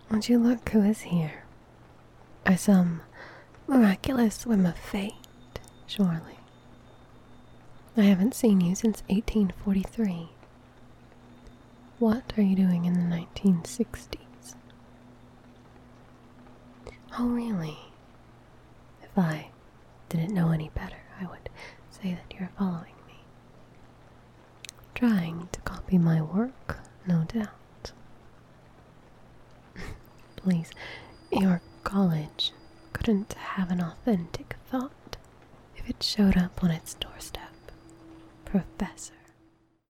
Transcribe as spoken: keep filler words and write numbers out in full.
Would you look who is here? Or some miraculous whim of fate, surely. I haven't seen you since eighteen forty-three. What are you doing in the nineteen sixties? Oh, really? If I didn't know any better, I would say that you're following me. Trying to copy my work, no doubt. Please, your college couldn't have an authentic thought if it showed up on its doorstep. Professor.